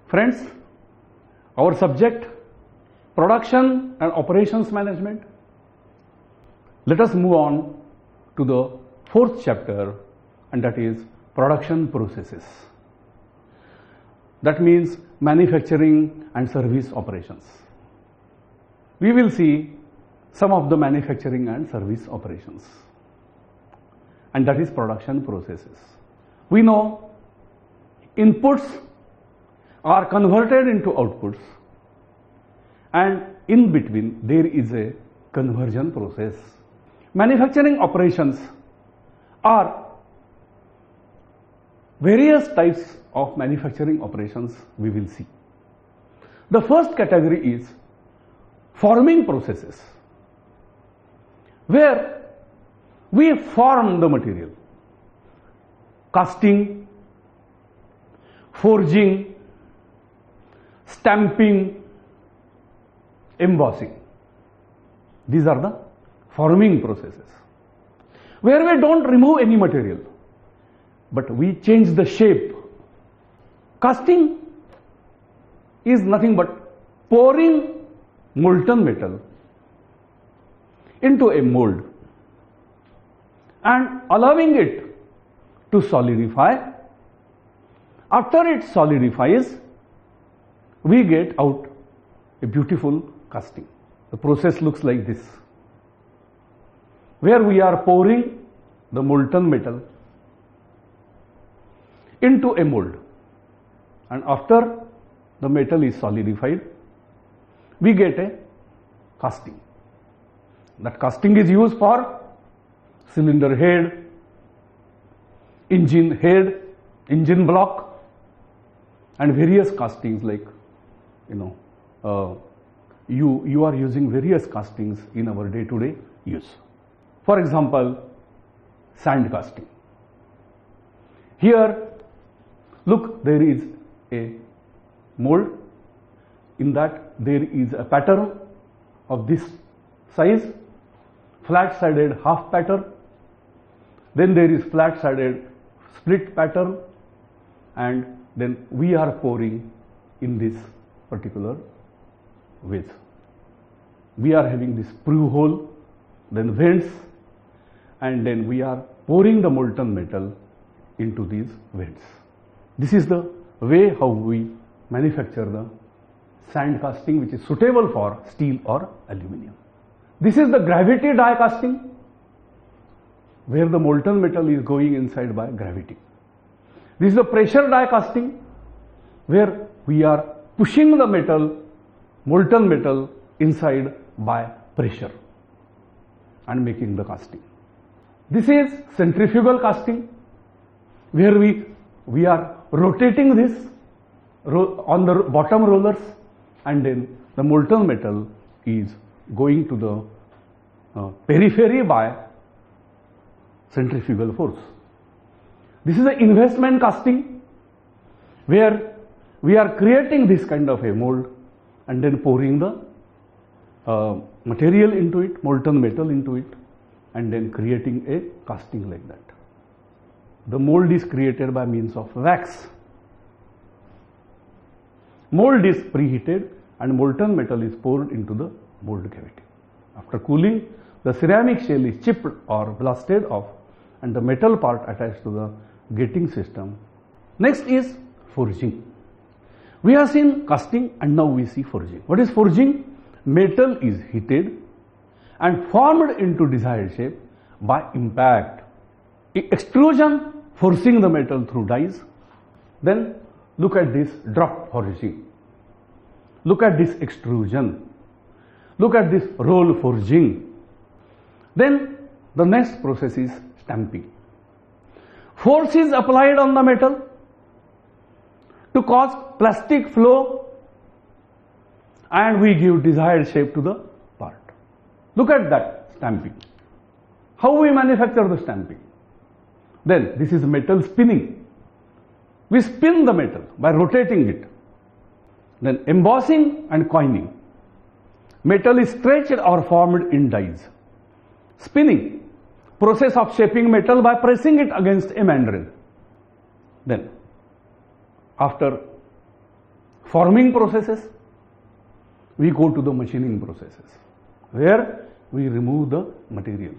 Friends, our subject, production and operations management. Let us move on to the fourth chapter, and that is production processes. That means manufacturing and service operations. We will see some of the manufacturing and service operations, and that is production processes. We know inputs are converted into outputs, and in between there is a conversion process. Manufacturing operations are various types of manufacturing operations we will see. The first category is forming processes, where we form the material. Casting, forging, stamping, embossing. These are the forming processes, where we don't remove any material, but we change the shape. Casting is nothing but pouring molten metal into a mold and allowing it to solidify. After it solidifies, we get out a beautiful casting. The process looks like this, where we are pouring the molten metal into a mold, and after the metal is solidified, we get a casting. That casting is used for cylinder head, engine block, and various castings, like you are using various castings in our day-to-day use. For example, sand casting. Here, look, there is a mold. In that there is a pattern of this size, flat-sided half pattern. Then there is flat-sided split pattern, and then we are pouring in this particular ways. We are having this sprue hole, then vents, and then we are pouring the molten metal into these vents. This is the way how we manufacture the sand casting, which is suitable for steel or aluminium. This is the gravity die casting, where the molten metal is going inside by gravity. This is the pressure die casting, where we are pushing the molten metal inside by pressure and making the casting. This is centrifugal casting, where we are rotating this on the bottom rollers, and then the molten metal is going to the periphery by centrifugal force. This is an investment casting, where we are creating this kind of a mold and then pouring the material into it, molten metal into it, and then creating a casting like that. The mold is created by means of wax. Mold is preheated and molten metal is poured into the mold cavity. After cooling, the ceramic shell is chipped or blasted off, and the metal part attached to the gating system. Next is forging. We have seen casting, and now we see forging. What is forging? Metal is heated and formed into desired shape by impact. Extrusion, forcing the metal through dies. Then look at this drop forging. Look at this extrusion. Look at this roll forging. Then the next process is stamping. Force is applied on the metal to cause plastic flow, and we give desired shape to the part. Look at that stamping. How we manufacture the stamping? Then this is metal spinning. We spin the metal by rotating it. Then embossing and coining. Metal is stretched or formed in dies. Spinning, process of shaping metal by pressing it against a mandrel. Then, after forming processes, we go to the machining processes, where we remove the material.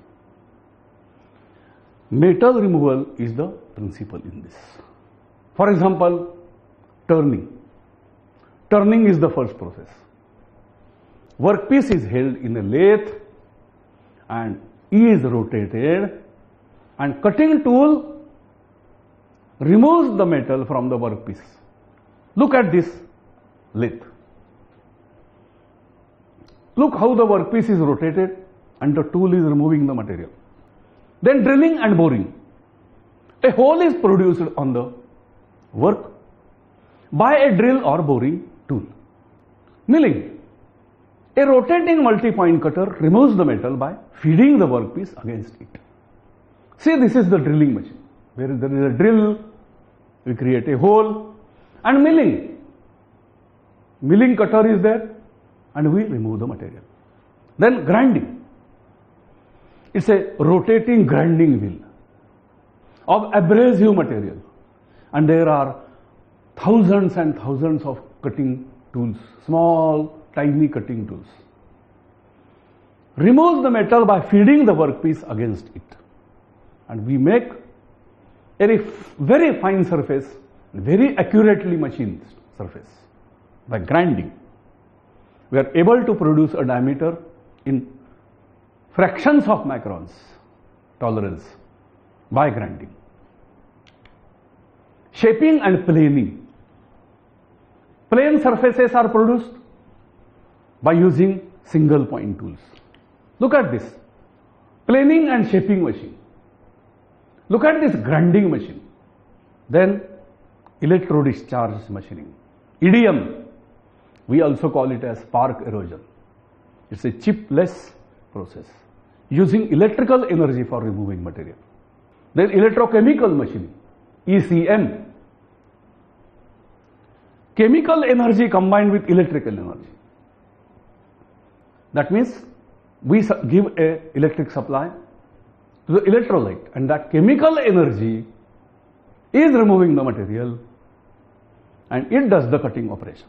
Metal removal is the principle in this. For example, turning. Turning is the first process. Workpiece is held in a lathe and is rotated, and cutting tool removes the metal from the workpiece. Look at this lathe. Look how the workpiece is rotated and the tool is removing the material. Then drilling and boring. A hole is produced on the work by a drill or boring tool. Milling. A rotating multi-point cutter removes the metal by feeding the workpiece against it. See, this is the drilling machine. Where there is a drill, we create a hole, and milling. Milling cutter is there and we remove the material. Then grinding. It's a rotating grinding wheel of abrasive material, and there are thousands and thousands of cutting tools, small, tiny cutting tools. Removes the metal by feeding the workpiece against it, and we make a very fine surface, very accurately machined surface by grinding. We are able to produce a diameter in fractions of microns tolerance by grinding. Shaping and planing. Plane surfaces are produced by using single point tools. Look at this. Planing and shaping machine. Look at this grinding machine. Then electro-discharge machining. EDM. We also call it as spark erosion. It's a chipless process using electrical energy for removing material. Then electrochemical machining. ECM. Chemical energy combined with electrical energy. That means we give a electric supply to the electrolyte, and that chemical energy is removing the material and it does the cutting operation.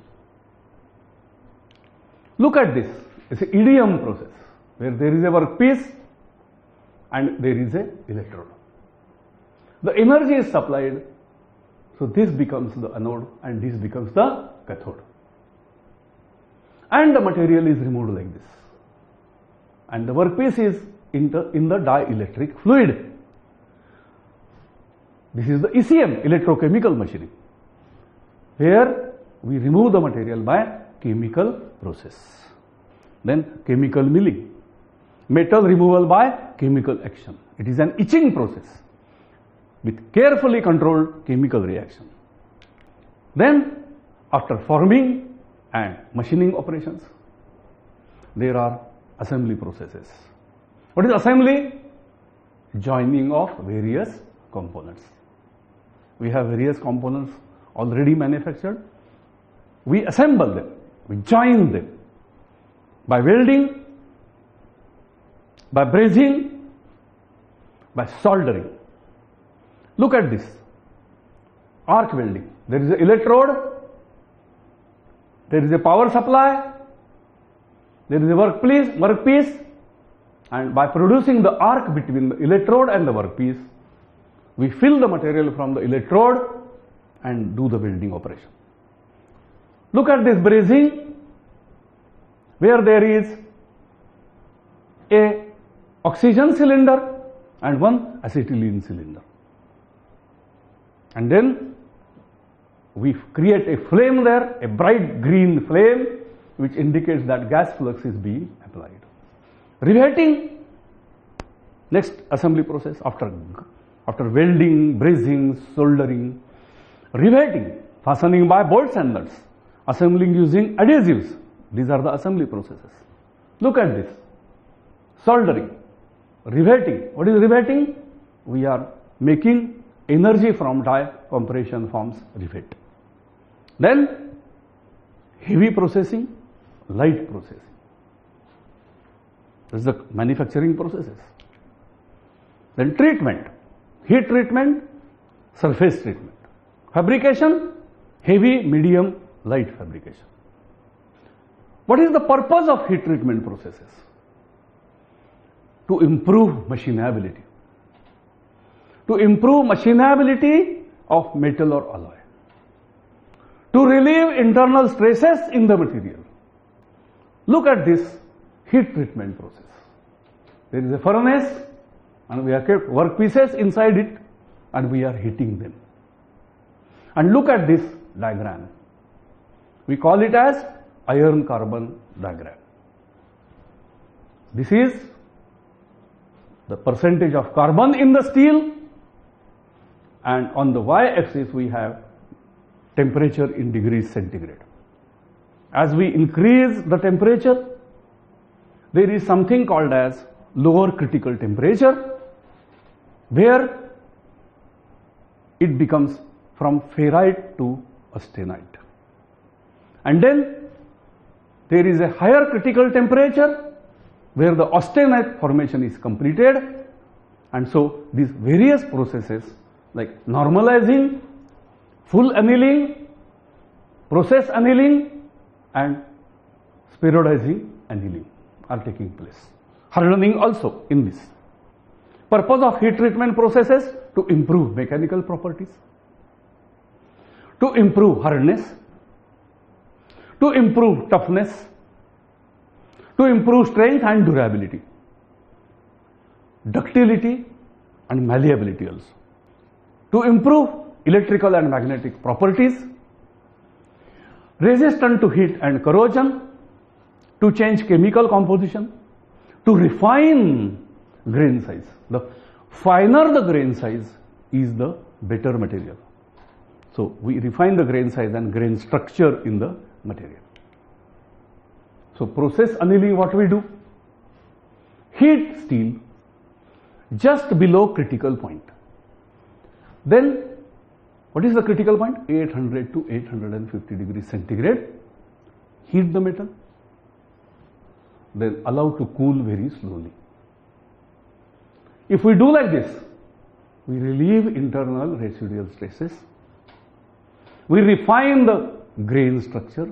Look at this. It's an EDM process where there is a workpiece and there is a electrode. The energy is supplied, so this becomes the anode and this becomes the cathode. And the material is removed like this. And the workpiece is in the dielectric fluid. This is the ECM, electrochemical machining, where we remove the material by chemical process. Then chemical milling. Metal removal by chemical action. It is an etching process with carefully controlled chemical reaction. Then after forming and machining operations, there are assembly processes. What is assembly? Joining of various components. We have various components already manufactured. We assemble them, we join them by welding, by brazing, by soldering. Look at this. Arc welding. There is an electrode, there is a power supply, there is a workpiece, and by producing the arc between the electrode and the workpiece, we fill the material from the electrode and do the welding operation. Look at this brazing, where there is a oxygen cylinder and one acetylene cylinder. And then we create a flame there, a bright green flame, which indicates that gas flux is being applied. Riveting, next assembly process after welding, brazing, soldering. Riveting, fastening by bolts and nuts. Assembling using adhesives. These are the assembly processes. Look at this. Soldering. Riveting. What is riveting? We are making energy from die compression forms rivet. Then heavy processing, light processing. This is the manufacturing processes. Then treatment, heat treatment, surface treatment. Fabrication, heavy, medium, light fabrication. What is the purpose of heat treatment processes? To improve machinability. To improve machinability of metal or alloy. To relieve internal stresses in the material. Look at this heat treatment process. There is a furnace and we have kept workpieces inside it and we are heating them. And look at this diagram. We call it as iron carbon diagram. This is the percentage of carbon in the steel, and on the y-axis we have temperature in degrees centigrade. As we increase the temperature, there is something called as lower critical temperature, where it becomes from ferrite to austenite. And then there is a higher critical temperature where the austenite formation is completed, and so these various processes like normalizing, full annealing, process annealing and spheroidizing annealing are taking place. Hardening also in this. Purpose of heat treatment processes: to improve mechanical properties, to improve hardness, to improve toughness, to improve strength and durability, ductility and malleability also, to improve electrical and magnetic properties, resistant to heat and corrosion, to change chemical composition, to refine grain size. The finer the grain size is the better material. So we refine the grain size and grain structure in the material. So process annealing, what we do? Heat steel just below critical point. Then what is the critical point? 800 to 850 degrees centigrade. Heat the metal. Then allow to cool very slowly. If we do like this, we relieve internal residual stresses. We refine the grain structure.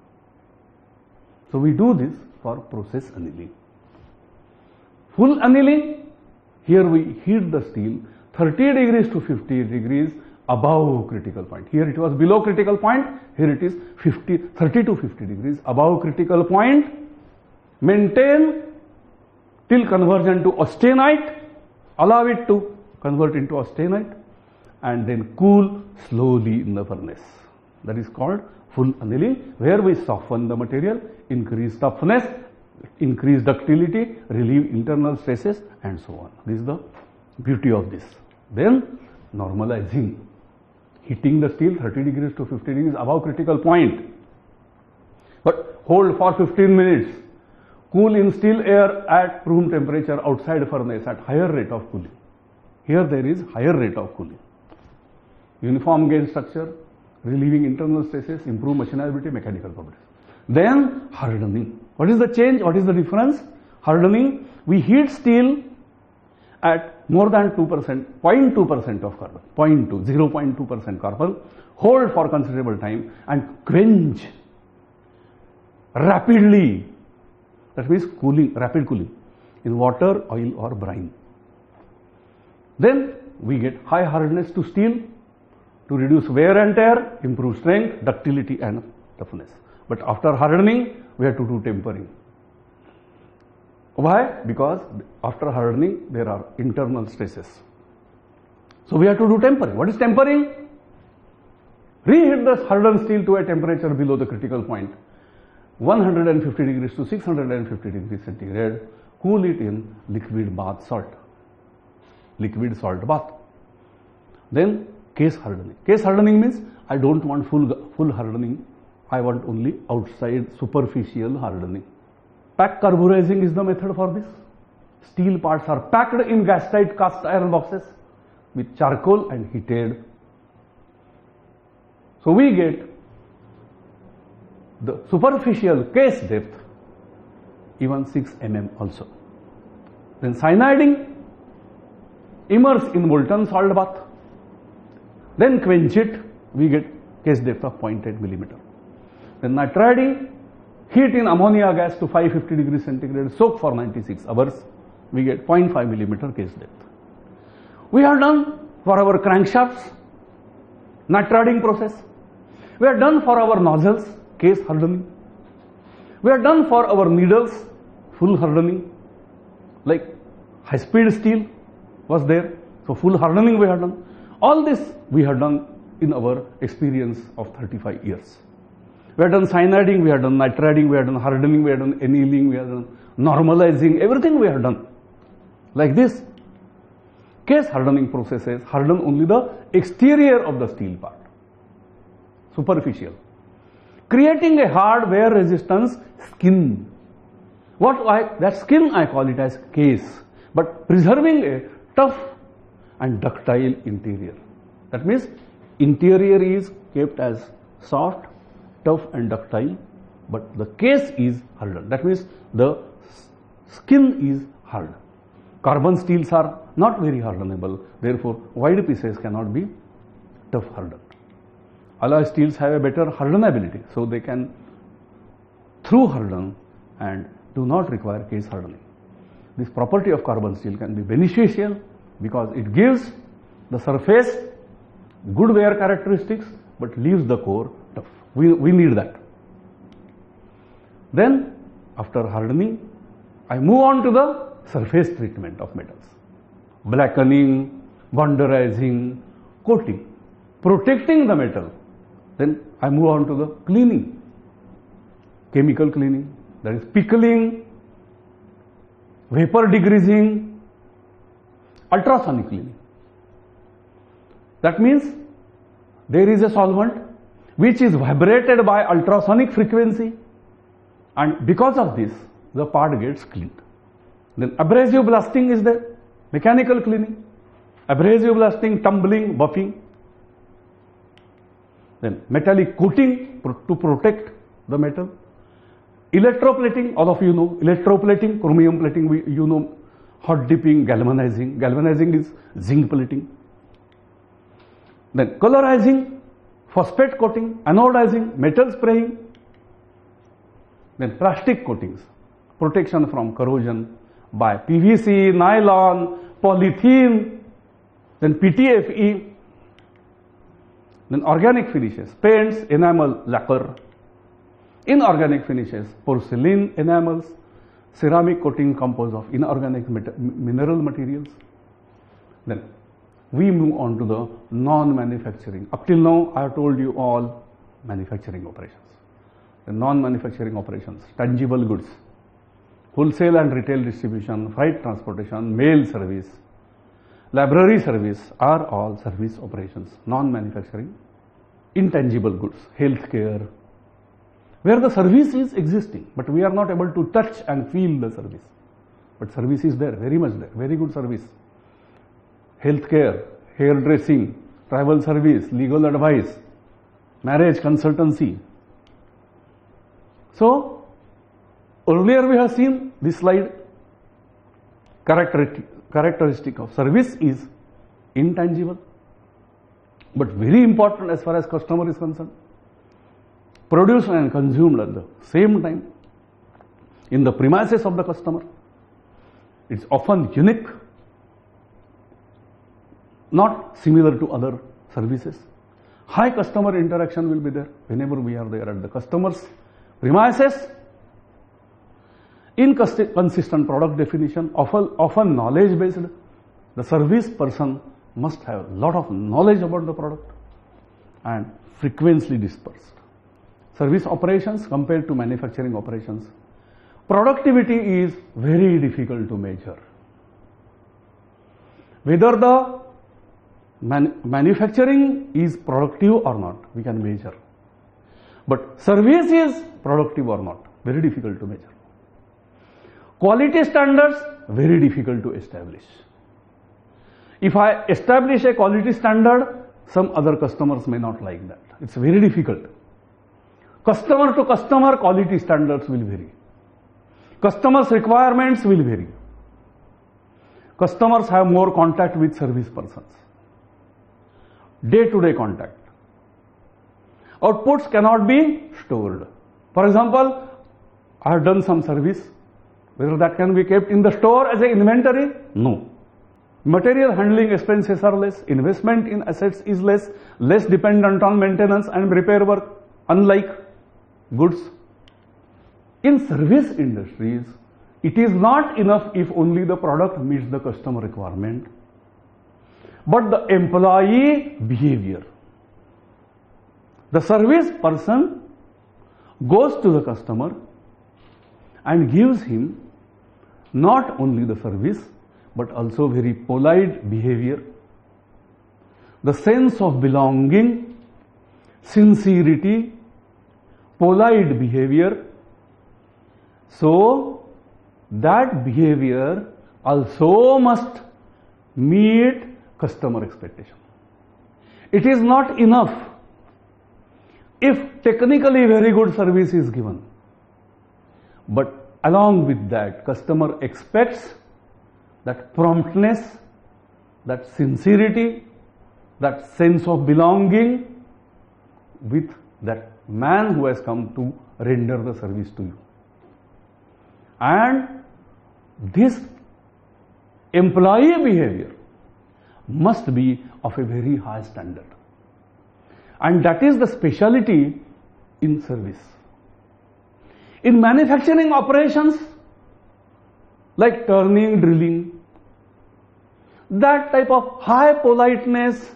So we do this for process annealing. Full annealing, here we heat the steel 30 degrees to 50 degrees above critical point. Here it was below critical point, here it is 30 to 50 degrees above critical point. Maintain till conversion to austenite, allow it to convert into austenite, and then cool slowly in the furnace. That is called full annealing, where we soften the material, increase toughness, increase ductility, relieve internal stresses and so on. This is the beauty of this. Then normalizing, heating the steel 30 degrees to 50 degrees above critical point, but hold for 15 minutes, cool in still air at room temperature outside furnace at higher rate of cooling. Here there is higher rate of cooling. Uniform grain structure, relieving internal stresses, improve machinability, mechanical properties. Then hardening. What is the change? What is the difference? Hardening, we heat steel at more than 2%, 0.2% of carbon, 0.2% carbon, hold for considerable time and quench rapidly. That means cooling, rapid cooling in water, oil or brine. Then we get high hardness to steel to reduce wear and tear, improve strength, ductility and toughness. But after hardening, we have to do tempering. Why? Because after hardening, there are internal stresses. So we have to do tempering. What is tempering? Reheat the hardened steel to a temperature below the critical point, 150 degrees to 650 degrees centigrade. Cool it in liquid bath salt, liquid salt bath. Then case hardening. Case hardening means I don't want full hardening. I want only outside superficial hardening. Pack carburizing is the method for this. Steel parts are packed in gas tight cast iron boxes with charcoal and heated. So we get the superficial case depth even 6 mm also. Then cyaniding, immerse in molten salt bath. Then quench it, we get case depth of 0.8 millimeter. Then nitriding, heat in ammonia gas to 550 degrees centigrade, soak for 96 hours, we get 0.5 millimeter case depth. We have done for our crankshafts, nitriding process. We are done for our nozzles, case hardening. We are done for our needles, full hardening. Like high speed steel was there, so full hardening we have done. All this we have done in our experience of 35 years. We have done cyaniding, we have done nitriding, we have done hardening, we have done annealing, we have done normalizing, everything we have done. Like this, case hardening processes harden only the exterior of the steel part, superficial, creating a hard wear resistance skin. That skin I call it as case, but preserving a tough and ductile interior. That means interior is kept as soft, tough and ductile, but the case is hardened. That means the skin is hard. Carbon steels are not very hardenable, therefore wide pieces cannot be tough hardened. Alloy steels have a better hardenability, so they can through harden and do not require case hardening. This property of carbon steel can be beneficial because it gives the surface good wear characteristics but leaves the core tough. We need that. Then after hardening, I move on to the surface treatment of metals. Blackening, bonderizing, coating, protecting the metal. Then I move on to the cleaning, chemical cleaning, that is pickling, vapor degreasing, ultrasonic cleaning. That means there is a solvent which is vibrated by ultrasonic frequency, and because of this the part gets cleaned. Then abrasive blasting is there, mechanical cleaning, abrasive blasting, tumbling, buffing. Then metallic coating to protect the metal. Electroplating, all of you know electroplating, chromium plating, you know, hot dipping, galvanizing. Galvanizing is zinc plating. Then colorizing, phosphate coating, anodizing, metal spraying. Then plastic coatings, protection from corrosion by PVC, nylon, polythene, then PTFE. Then organic finishes, paints, enamel, lacquer. Inorganic finishes, porcelain enamels, ceramic coating composed of inorganic mineral materials. Then we move on to the non-manufacturing. Up till now I have told you all manufacturing operations. The non-manufacturing operations, tangible goods, wholesale and retail distribution, freight transportation, mail service, library service are all service operations, non-manufacturing. Intangible goods, healthcare, where the service is existing, but we are not able to touch and feel the service. But service is there, very much there, very good service. Healthcare, hairdressing, travel service, legal advice, marriage consultancy. So, earlier we have seen this slide, characteristic of service is intangible, but very important as far as customer is concerned. Produced and consumed at the same time in the premises of the customer. It's often unique, not similar to other services. High customer interaction will be there whenever we are there at the customer's premises. Inconsistent product definition, often knowledge based. The service person must have a lot of knowledge about the product and frequently dispersed. Service operations compared to manufacturing operations. Productivity is very difficult to measure. Whether the manufacturing is productive or not, we can measure. But service is productive or not, very difficult to measure. Quality standards, very difficult to establish. If I establish a quality standard, some other customers may not like that. It's very difficult. Customer to customer, quality standards will vary. Customers' requirements will vary. Customers have more contact with service persons. Day-to-day contact. Outputs cannot be stored. For example, I have done some service. Whether that can be kept in the store as an inventory? No. Material handling expenses are less, investment in assets is less dependent on maintenance and repair work, unlike goods. In service industries, it is not enough if only the product meets the customer requirement, but the employee behavior. The service person goes to the customer and gives him not only the service, but also very polite behavior, the sense of belonging, sincerity, polite behavior. So that behavior also must meet customer expectation. It is not enough if technically very good service is given, but along with that, customer expects that promptness, that sincerity, that sense of belonging with that man who has come to render the service to you. And this employee behavior must be of a very high standard. And that is the speciality in service. In manufacturing operations, like turning, drilling, that type of high politeness,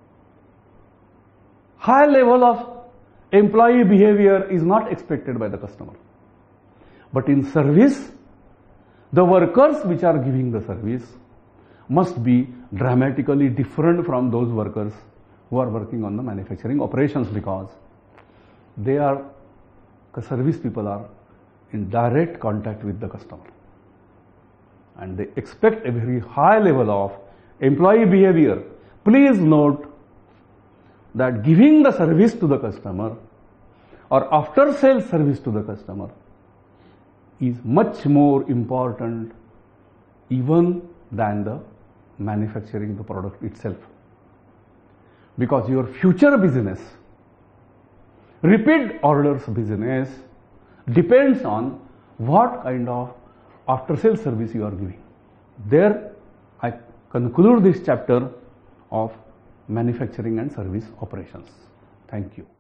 high level of employee behavior is not expected by the customer. But in service, the workers which are giving the service must be dramatically different from those workers who are working on the manufacturing operations, because the service people are in direct contact with the customer. And they expect a very high level of employee behavior. Please note that giving the service to the customer or after sales service to the customer is much more important even than the manufacturing the product itself. Because your future business, repeat orders business, depends on what kind of after sales service you are giving. There I conclude this chapter of manufacturing and service operations. Thank you.